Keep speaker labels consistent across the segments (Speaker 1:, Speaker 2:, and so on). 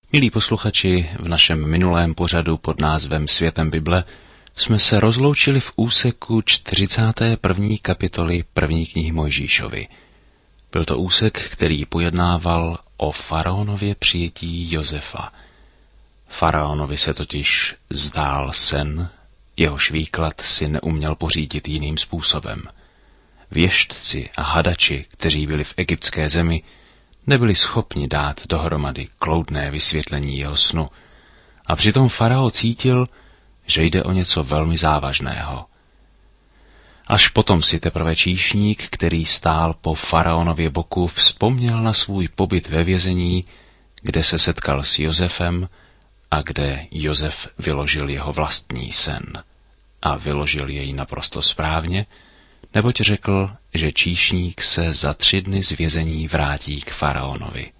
Speaker 1: Milí posluchači, v našem minulém pořadu pod názvem Světem Bible jsme se rozloučili v úseku 41. kapitoly 1. knihy Mojžíšovy. Byl to úsek, který pojednával o faraonově přijetí Josefa. Faraonovi se totiž zdál sen, jehož výklad si neuměl pořídit jiným způsobem. Věštci a hadači, kteří byli v egyptské zemi, nebyli schopni dát dohromady kloudné vysvětlení jeho snu. A přitom farao cítil, že jde o něco velmi závažného. Až potom si teprve číšník, který stál po faraonově boku, vzpomněl na svůj pobyt ve vězení, kde se setkal s Josefem a kde Josef vyložil jeho vlastní sen. A vyložil jej naprosto správně, neboť řekl, že číšník se za 3 dny z vězení vrátí k faraonovi.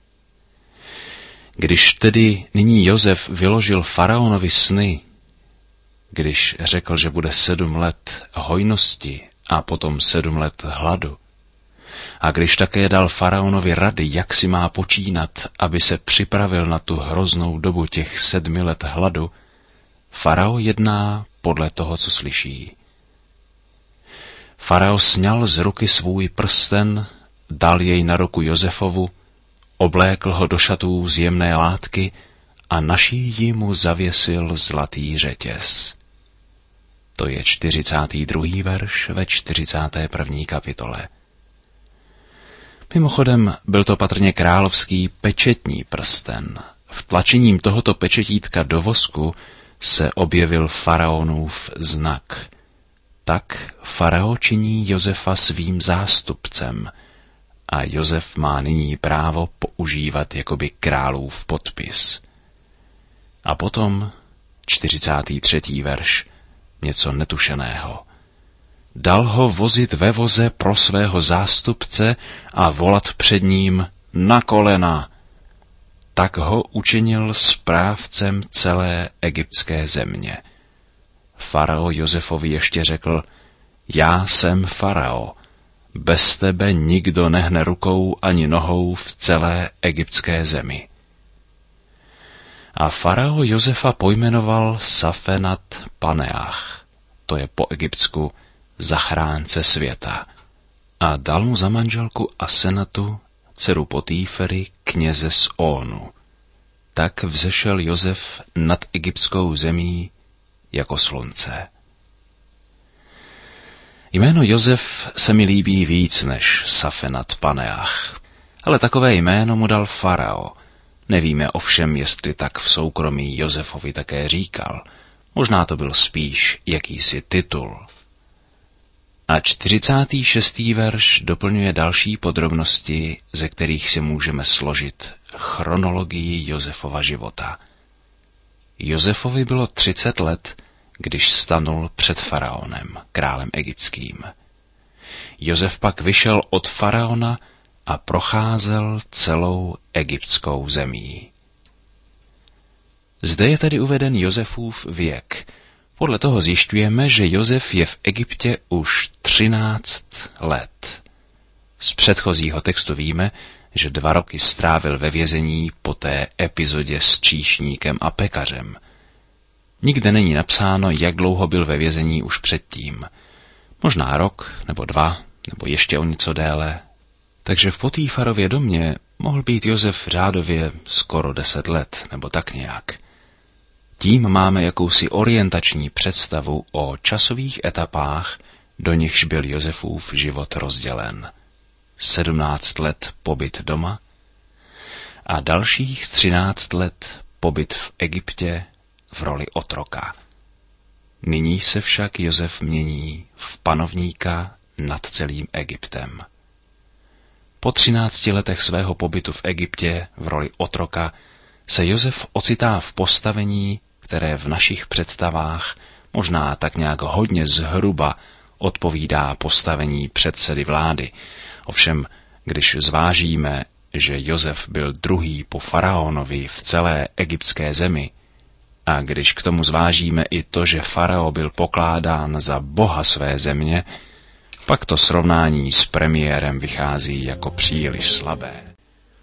Speaker 1: Když tedy nyní Josef vyložil faraonovi sny, když řekl, že bude 7 let hojnosti a potom 7 let hladu, a když také dal faraonovi rady, jak si má počínat, aby se připravil na tu hroznou dobu těch 7 let hladu, farao jedná podle toho, co slyší. Farao sňal z ruky svůj prsten, dal jej na ruku Josefovu, oblékl ho do šatů z jemné látky a na šíji mu zavěsil zlatý řetěz. To je 42. verš ve 41. kapitole. Mimochodem byl to patrně královský pečetní prsten. Vtlačením tohoto pečetítka do vosku se objevil faraonův znak. Tak farao činí Josefa svým zástupcem a Josef má nyní právo používat jakoby králův podpis. A potom 43. verš, něco netušeného. Dal ho vozit ve voze pro svého zástupce a volat před ním na kolena. Tak ho učinil správcem celé egyptské země. Farao Josefovi ještě řekl, já jsem farao, bez tebe nikdo nehne rukou ani nohou v celé egyptské zemi. A farao Josefa pojmenoval Safenat Paneach, to je po egyptsku zachránce světa, a dal mu za manželku Asenatu, dceru Potýfery, kněze z Ónu. Tak vzešel Josef nad egyptskou zemí jako slunce. Jméno Josef se mi líbí víc než Safenat Paneach, ale takové jméno mu dal farao. Nevíme ovšem, jestli tak v soukromí Josefovi také říkal. Možná to byl spíš jakýsi titul. A 46. verš doplňuje další podrobnosti, ze kterých si můžeme složit chronologii Josefova života. Josefovi bylo 30 let, když stanul před faraonem, králem egyptským. Josef pak vyšel od faraona a procházel celou egyptskou zemí. Zde je tedy uveden Josefův věk. Podle toho zjišťujeme, že Josef je v Egyptě už 13 let. Z předchozího textu víme, že 2 roky strávil ve vězení po té epizodě s číšníkem a pekařem. Nikde není napsáno, jak dlouho byl ve vězení už předtím. Možná rok, nebo 2, nebo ještě o něco déle. Takže v Potýfarově domě mohl být Josef řádově skoro 10 let, nebo tak nějak. Tím máme jakousi orientační představu o časových etapách, do nichž byl Josefův život rozdělen. 17 let pobyt doma a dalších 13 let pobyt v Egyptě v roli otroka. Nyní se však Josef mění v panovníka nad celým Egyptem. Po 13 letech svého pobytu v Egyptě v roli otroka se Josef ocitá v postavení, které v našich představách možná tak nějak hodně zhruba odpovídá postavení předsedy vlády. Ovšem, když zvážíme, že Josef byl druhý po faraonovi v celé egyptské zemi, a když k tomu zvážíme i to, že farao byl pokládán za boha své země, pak to srovnání s premiérem vychází jako příliš slabé.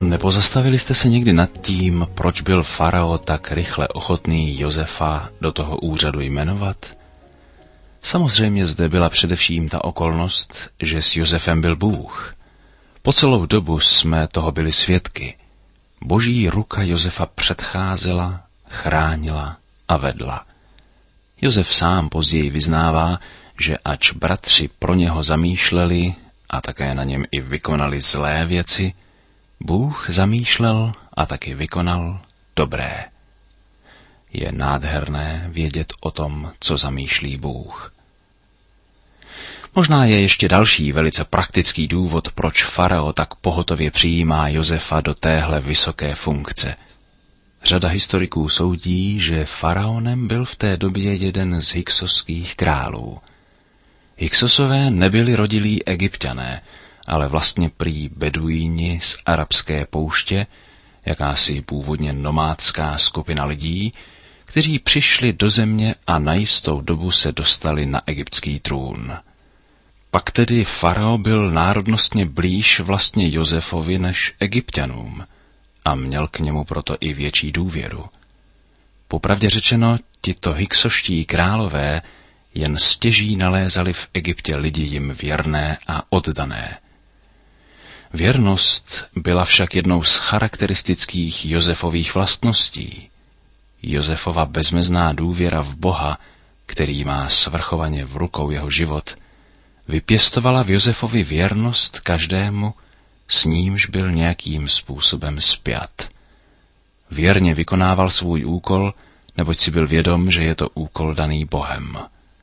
Speaker 1: Nepozastavili jste se někdy nad tím, proč byl farao tak rychle ochotný Josefa do toho úřadu jmenovat? Samozřejmě zde byla především ta okolnost, že s Josefem byl Bůh. Po celou dobu jsme toho byli svědky. Boží ruka Josefa předcházela, chránila a vedla. Josef sám později vyznává, že ač bratři pro něho zamýšleli a také na něm i vykonali zlé věci, Bůh zamýšlel a taky vykonal dobré. Je nádherné vědět o tom, co zamýšlí Bůh. Možná je ještě další velice praktický důvod, proč farao tak pohotově přijímá Josefa do téhle vysoké funkce. Řada historiků soudí, že faraonem byl v té době jeden z hyksoských králů. Hyksosové nebyli rodilí Egypťané, ale vlastně prý beduíni z arabské pouště, jakási původně nomádská skupina lidí, kteří přišli do země a na jistou dobu se dostali na egyptský trůn. Pak tedy farao byl národnostně blíž vlastně Josefovi než Egypťanům a měl k němu proto i větší důvěru. Popravdě řečeno, tito hyksoští králové jen stěží nalézali v Egyptě lidi jim věrné a oddané. Věrnost byla však jednou z charakteristických Josefových vlastností. Josefova bezmezná důvěra v Boha, který má svrchovaně v rukou jeho život, vypěstovala v Josefovi věrnost každému, s nímž byl nějakým způsobem spjat. Věrně vykonával svůj úkol, neboť si byl vědom, že je to úkol daný Bohem.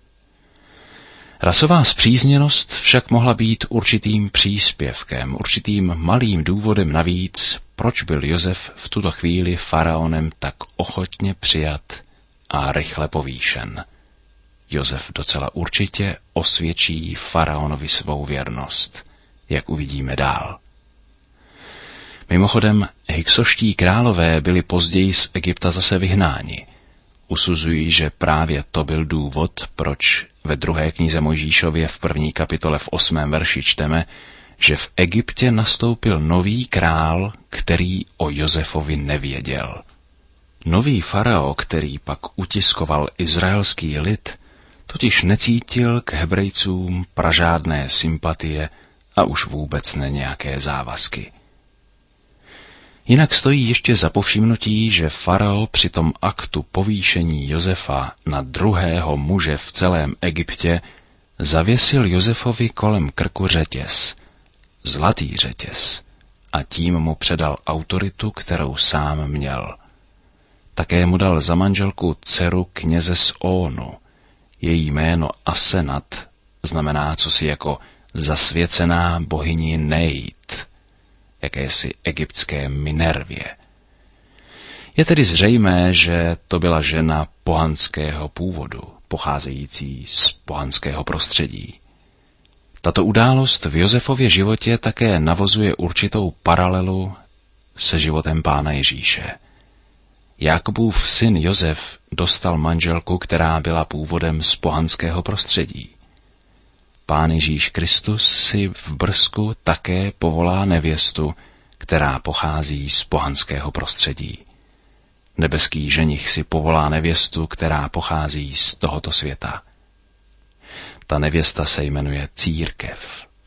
Speaker 1: Rasová spřízněnost však mohla být určitým příspěvkem, určitým malým důvodem navíc, proč byl Josef v tuto chvíli faraonem tak ochotně přijat a rychle povýšen. Josef docela určitě osvědčí faraonovi svou věrnost, jak uvidíme dál. Mimochodem, hyksoští králové byli později z Egypta zase vyhnáni. Usuzují, že právě to byl důvod, proč ve 2. knize Mojžíšově v 1. kapitole v 8. verši čteme, že v Egyptě nastoupil nový král, který o Josefovi nevěděl. Nový farao, který pak utiskoval izraelský lid, totiž necítil k Hebrejcům pražádné sympatie a už vůbec ne nějaké závazky. Jinak stojí ještě za povšimnutí, že farao při tom aktu povýšení Josefa na druhého muže v celém Egyptě zavěsil Josefovi kolem krku řetěz, zlatý řetěz, a tím mu předal autoritu, kterou sám měl. Také mu dal za manželku dceru kněze z Ónu. Její jméno Asenat znamená cosi jako zasvěcená bohyni Nejt, jakési egyptské Minervě. Je tedy zřejmé, že to byla žena pohanského původu, pocházející z pohanského prostředí. Tato událost v Josefově životě také navozuje určitou paralelu se životem Pána Ježíše. Jakubův syn Josef dostal manželku, která byla původem z pohanského prostředí. Pán Ježíš Kristus si v brzku také povolá nevěstu, která pochází z pohanského prostředí. Nebeský ženich si povolá nevěstu, která pochází z tohoto světa. Ta nevěsta se jmenuje Církev.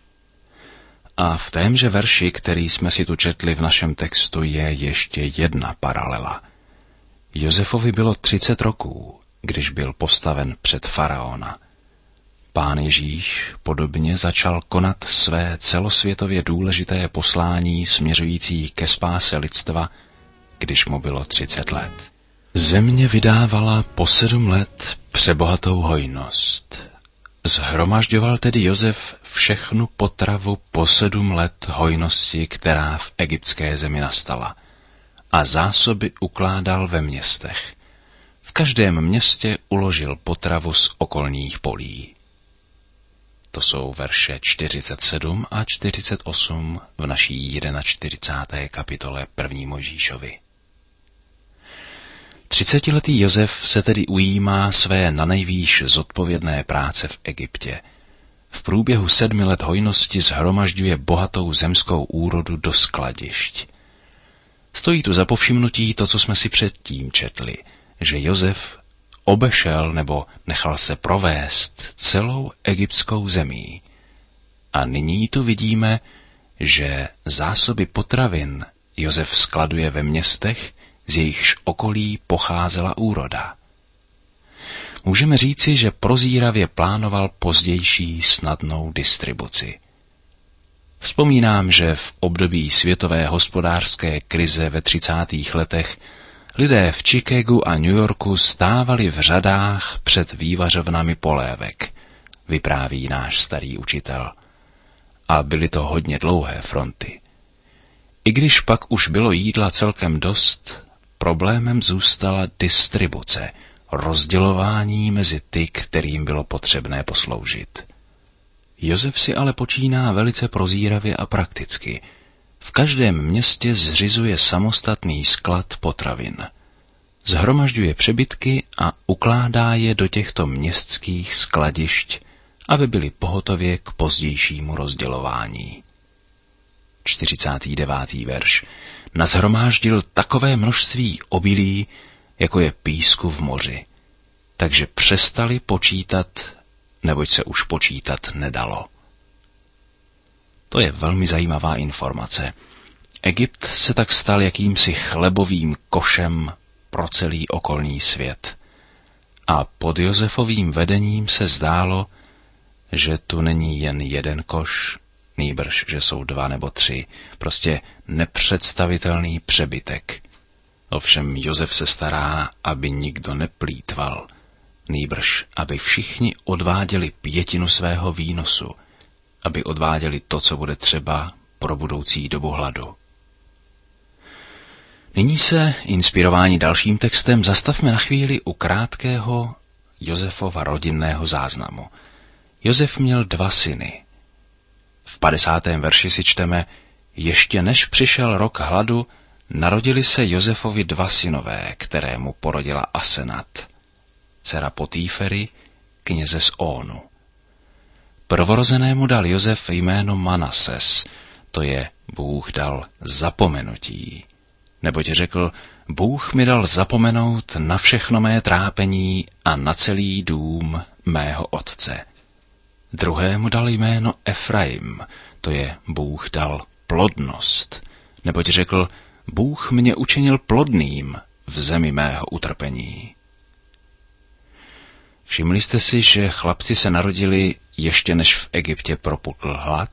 Speaker 1: A v témže verši, který jsme si tu četli v našem textu, je ještě jedna paralela. Josefovi bylo 30 roků, když byl postaven před faraona. Pán Ježíš podobně začal konat své celosvětově důležité poslání směřující ke spáse lidstva, když mu bylo 30 let. Země vydávala po 7 let přebohatou hojnost. Shromažďoval tedy Josef všechnu potravu po 7 let hojnosti, která v egyptské zemi nastala, a zásoby ukládal ve městech. V každém městě uložil potravu z okolních polí. To jsou verše 47 a 48 v naší 41. kapitole 1. Mojžíšovi. 30letý Josef se tedy ujímá své nanejvýš zodpovědné práce v Egyptě. V průběhu 7 let hojnosti shromažďuje bohatou zemskou úrodu do skladišť. Stojí tu za povšimnutí to, co jsme si předtím četli, že Josef obešel nebo nechal se provést celou egyptskou zemí. A nyní tu vidíme, že zásoby potravin Josef skladuje ve městech, z jejichž okolí pocházela úroda. Můžeme říci, že prozíravě plánoval pozdější snadnou distribuci. Vzpomínám, že v období světové hospodářské krize ve 30. letech lidé v Chicagu a New Yorku stávali v řadách před vývařovnami polévek, vypráví náš starý učitel. A byly to hodně dlouhé fronty. I když pak už bylo jídla celkem dost, problémem zůstala distribuce, rozdělování mezi ty, kterým bylo potřebné posloužit. Josef si ale počíná velice prozíravě a prakticky. V každém městě zřizuje samostatný sklad potravin. Zhromažďuje přebytky a ukládá je do těchto městských skladišť, aby byly pohotově k pozdějšímu rozdělování. 49. verš. Nazhromáždil takové množství obilí, jako je písku v moři. Takže přestali počítat, neboť se už počítat nedalo. To je velmi zajímavá informace. Egypt se tak stal jakýmsi chlebovým košem pro celý okolní svět. A pod Josefovým vedením se zdálo, že tu není jen jeden koš, nýbrž, že jsou 2 nebo 3, prostě nepředstavitelný přebytek. Ovšem Josef se stará, aby nikdo neplýtval, nýbrž, aby všichni odváděli 1/5 svého výnosu, aby odváděli to, co bude třeba pro budoucí dobu hladu. Nyní se, inspirováni dalším textem, zastavme na chvíli u krátkého Josefova rodinného záznamu. Josef měl 2 syny. V 50. verši si čteme, ještě než přišel rok hladu, narodili se Josefovi 2 synové, které mu porodila Asenat, dcera Potýfery, kněze z Ónu. Prvorozenému dal Josef jméno Manases, to je Bůh dal zapomenutí. Neboť řekl, Bůh mi dal zapomenout na všechno mé trápení a na celý dům mého otce. Druhému dal jméno Efraim, to je Bůh dal plodnost, neboť řekl, Bůh mě učinil plodným v zemi mého utrpení. Všimli jste si, že chlapci se narodili ještě než v Egyptě propukl hlad?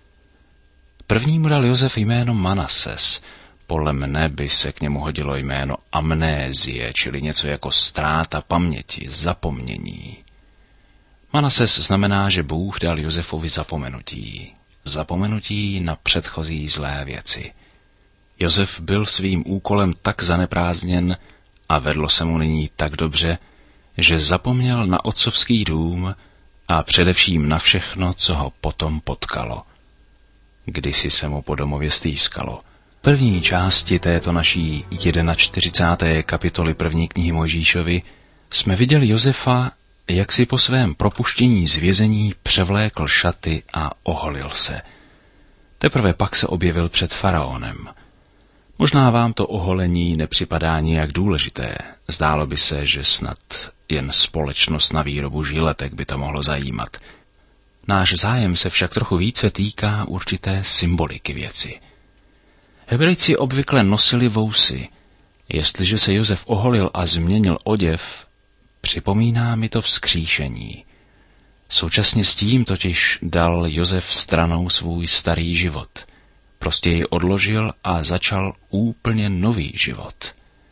Speaker 1: Prvnímu dal Josef jméno Manases, podle mne by se k němu hodilo jméno amnézie, čili něco jako ztráta paměti, zapomnění. Manases znamená, že Bůh dal Josefovi zapomenutí. Zapomenutí na předchozí zlé věci. Josef byl svým úkolem tak zaneprázdněn a vedlo se mu nyní tak dobře, že zapomněl na otcovský dům a především na všechno, co ho potom potkalo. Kdysi se mu po domově stýskalo. V první části této naší 41. kapitoly 1. knihy Mojžíšovi jsme viděli Josefa, jak si po svém propuštění z vězení převlékl šaty a oholil se. Teprve pak se objevil před faraonem. Možná vám to oholení nepřipadá nijak důležité. Zdálo by se, že snad jen společnost na výrobu žiletek by to mohlo zajímat. Náš zájem se však trochu více týká určité symboliky věci. Hebrejci obvykle nosili vousy. Jestliže se Josef oholil a změnil oděv, připomíná mi to vzkříšení. Současně s tím totiž dal Josef stranou svůj starý život. Prostě ji odložil a začal úplně nový život.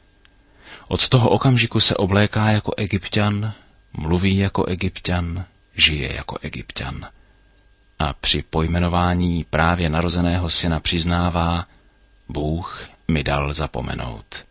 Speaker 1: Od toho okamžiku se obléká jako Egypťan, mluví jako Egypťan, žije jako Egypťan. A při pojmenování právě narozeného syna přiznává, Bůh mi dal zapomenout.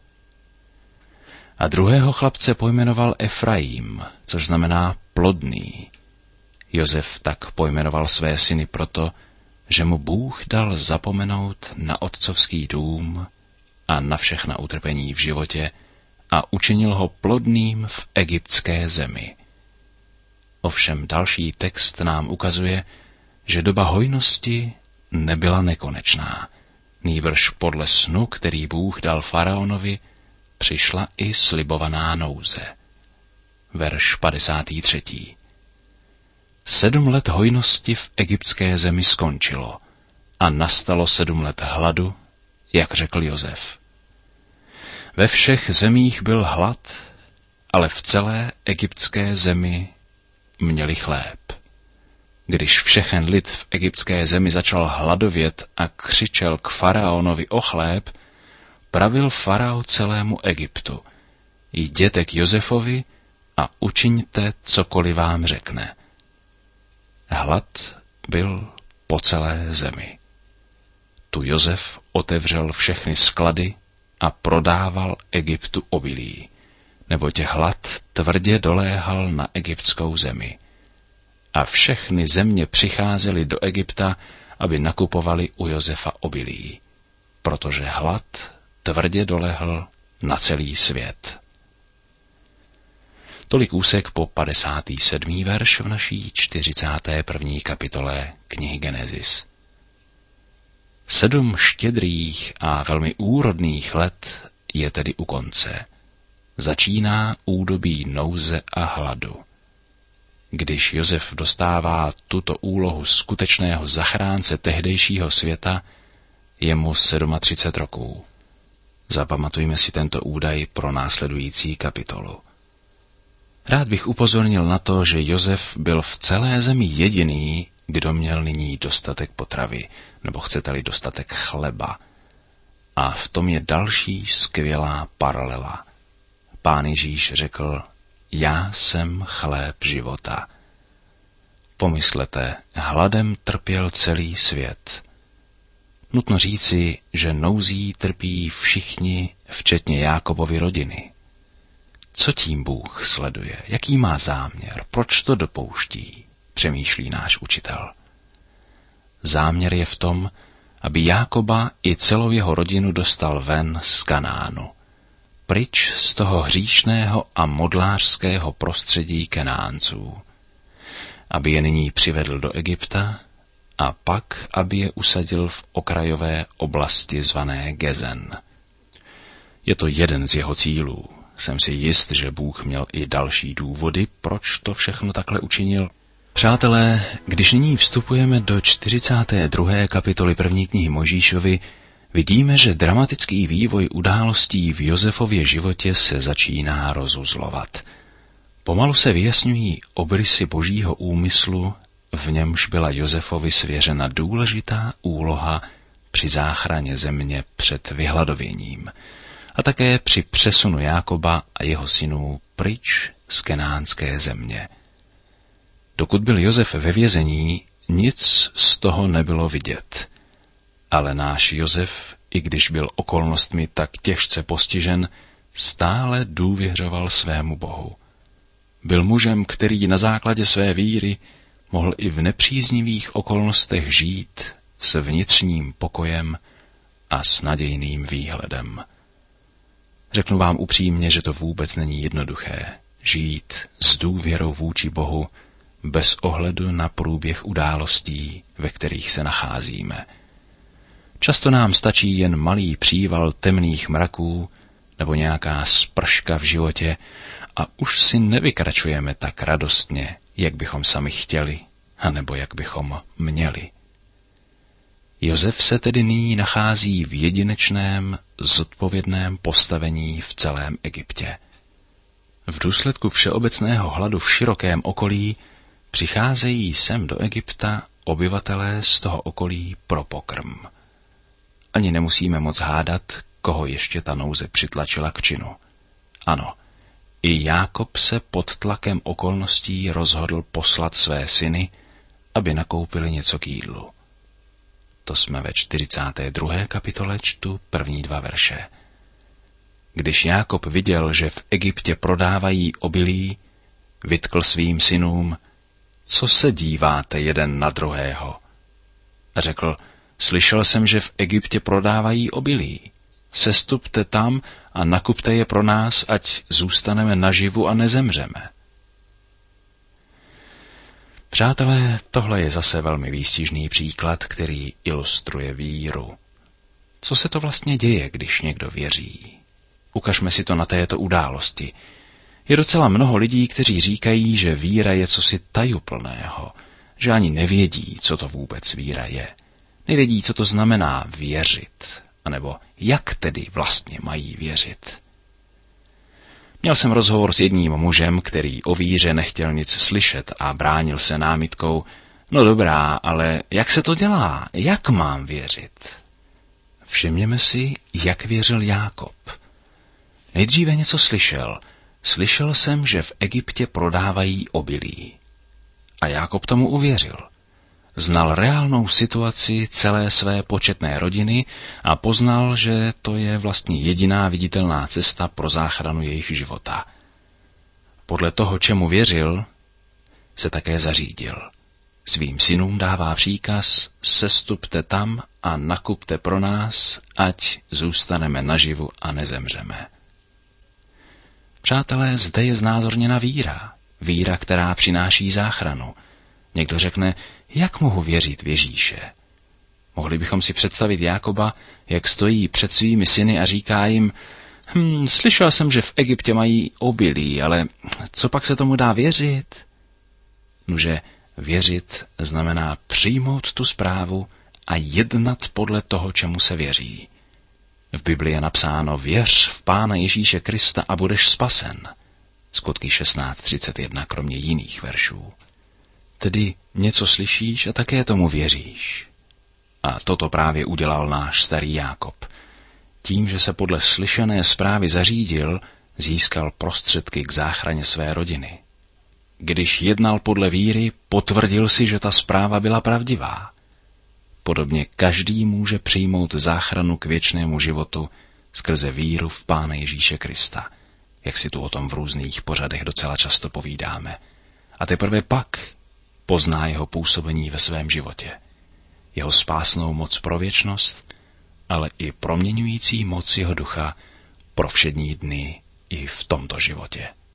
Speaker 1: A druhého chlapce pojmenoval Efraim, což znamená plodný. Josef tak pojmenoval své syny proto, že mu Bůh dal zapomenout na otcovský dům a na všechna utrpení v životě a učinil ho plodným v egyptské zemi. Ovšem další text nám ukazuje, že doba hojnosti nebyla nekonečná, nýbrž podle snu, který Bůh dal faraonovi, přišla i slibovaná nouze. Verš 53. 7 let hojnosti v egyptské zemi skončilo a nastalo 7 let hladu, jak řekl Josef. Ve všech zemích byl hlad, ale v celé egyptské zemi měli chléb. Když všechen lid v egyptské zemi začal hladovět a křičel k faraonovi o chléb, pravil farao celému Egyptu: jděte k Josefovi a učiňte, cokoliv vám řekne. Hlad byl po celé zemi. Tu Josef otevřel všechny sklady a prodával Egyptu obilí, neboť hlad tvrdě doléhal na egyptskou zemi. A všechny země přicházely do Egypta, aby nakupovali u Josefa obilí, protože hlad tvrdě dolehl na celý svět. Tolik úsek po 57. verš v naší 41. kapitole knihy Genesis. 7 štědrých a velmi úrodných let je tedy u konce. Začíná údobí nouze a hladu. Když Josef dostává tuto úlohu skutečného zachránce tehdejšího světa, je mu 37 roků. Zapamatujme si tento údaj pro následující kapitolu. Rád bych upozornil na to, že Josef byl v celé zemi jediný, kdo měl nyní dostatek potravy, nebo chcete-li dostatek chleba. A v tom je další skvělá paralela. Pán Ježíš řekl: já jsem chléb života. Pomyslete, hladem trpěl celý svět. Nutno říci, že nouzí trpí všichni, včetně Jákobovy rodiny. Co tím Bůh sleduje? Jaký má záměr? Proč to dopouští? Přemýšlí náš učitel. Záměr je v tom, aby Jákoba i celou jeho rodinu dostal ven z Kanánu. Pryč z toho hříšného a modlářského prostředí Kenánců. Aby je nyní přivedl do Egypta a pak, aby je usadil v okrajové oblasti zvané Gezen. Je to jeden z jeho cílů. Jsem si jist, že Bůh měl i další důvody, proč to všechno takhle učinil. Přátelé, když nyní vstupujeme do 42. kapitoly 1. knihy Mojžíšovi, vidíme, že dramatický vývoj událostí v Josefově životě se začíná rozuzlovat. Pomalu se vyjasňují obrysy božího úmyslu, v němž byla Josefovi svěřena důležitá úloha při záchraně země před vyhladověním a také při přesunu Jákoba a jeho synů pryč z kenánské země. Dokud byl Josef ve vězení, nic z toho nebylo vidět. Ale náš Josef, i když byl okolnostmi tak těžce postižen, stále důvěřoval svému Bohu. Byl mužem, který na základě své víry mohl i v nepříznivých okolnostech žít s vnitřním pokojem a s nadějným výhledem. Řeknu vám upřímně, že to vůbec není jednoduché žít s důvěrou vůči Bohu bez ohledu na průběh událostí, ve kterých se nacházíme. Často nám stačí jen malý příval temných mraků nebo nějaká sprška v životě a už si nevykračujeme tak radostně, jak bychom sami chtěli, anebo jak bychom měli. Josef se tedy nyní nachází v jedinečném, zodpovědném postavení v celém Egyptě. V důsledku všeobecného hladu v širokém okolí přicházejí sem do Egypta obyvatelé z toho okolí pro pokrm. Ani nemusíme moc hádat, koho ještě ta nouze přitlačila k činu. Ano, i Jákob se pod tlakem okolností rozhodl poslat své syny, aby nakoupili něco k jídlu. To jsme ve 42. kapitole, čtu první 2 verše. Když Jákob viděl, že v Egyptě prodávají obilí, vytkl svým synům: co se díváte jeden na druhého? A řekl: slyšel jsem, že v Egyptě prodávají obilí. Sestupte tam a nakupte je pro nás, ať zůstaneme naživu a nezemřeme. Přátelé, tohle je zase velmi výstižný příklad, který ilustruje víru. Co se to vlastně děje, když někdo věří? Ukažme si to na této události. Je docela mnoho lidí, kteří říkají, že víra je cosi tajuplného, že ani nevědí, co to vůbec víra je. Nevědí, co to znamená věřit, anebo jak tedy vlastně mají věřit. Měl jsem rozhovor s jedním mužem, který o víře nechtěl nic slyšet a bránil se námitkou: no dobrá, ale jak se to dělá? Jak mám věřit? Všimněme si, jak věřil Jákob. Nejdříve něco slyšel. Slyšel jsem, že v Egyptě prodávají obilí. A Jákob tomu uvěřil. Znal reálnou situaci celé své početné rodiny a poznal, že to je vlastně jediná viditelná cesta pro záchranu jejich života. Podle toho, čemu věřil, se také zařídil. Svým synům dává příkaz: sestupte tam a nakupte pro nás, ať zůstaneme naživu a nezemřeme. Přátelé, zde je znázorněna víra. Víra, která přináší záchranu. Někdo řekne: jak mohu věřit v Ježíše? Mohli bychom si představit Jákoba, jak stojí před svými syny a říká jim: slyšel jsem, že v Egyptě mají obilí, ale co pak se tomu dá věřit? Nuže, věřit znamená přijmout tu zprávu a jednat podle toho, čemu se věří. V Biblii je napsáno: věř v Pána Ježíše Krista a budeš spasen. Skutky 16:31, kromě jiných veršů. Tedy něco slyšíš a také tomu věříš. A toto právě udělal náš starý Jákob. Tím, že se podle slyšené zprávy zařídil, získal prostředky k záchraně své rodiny. Když jednal podle víry, potvrdil si, že ta zpráva byla pravdivá. Podobně každý může přijmout záchranu k věčnému životu skrze víru v Pána Ježíše Krista, jak si tu o tom v různých pořadech docela často povídáme. A teprve pak pozná jeho působení ve svém životě. Jeho spásnou moc pro věčnost, ale i proměňující moc jeho ducha pro všední dny i v tomto životě.